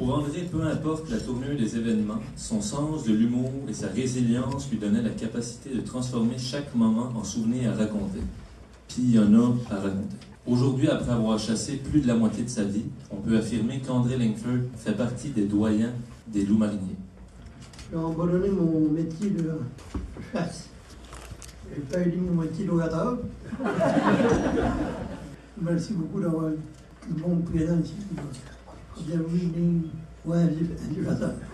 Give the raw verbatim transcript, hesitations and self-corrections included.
Pour André, peu importe la tournure des événements, son sens de l'humour et sa résilience lui donnaient la capacité de transformer chaque moment en souvenir à raconter. Puis il y en a à raconter. Aujourd'hui, après avoir chassé plus de la moitié de sa vie, on peut affirmer qu'André Langford fait partie des doyens des loups mariniers. J'ai abandonné mon métier de chasse. J'ai pas aidé mon métier d'orateur. Merci beaucoup d'avoir le bon présent ici. Bien oui, ouais, j'ai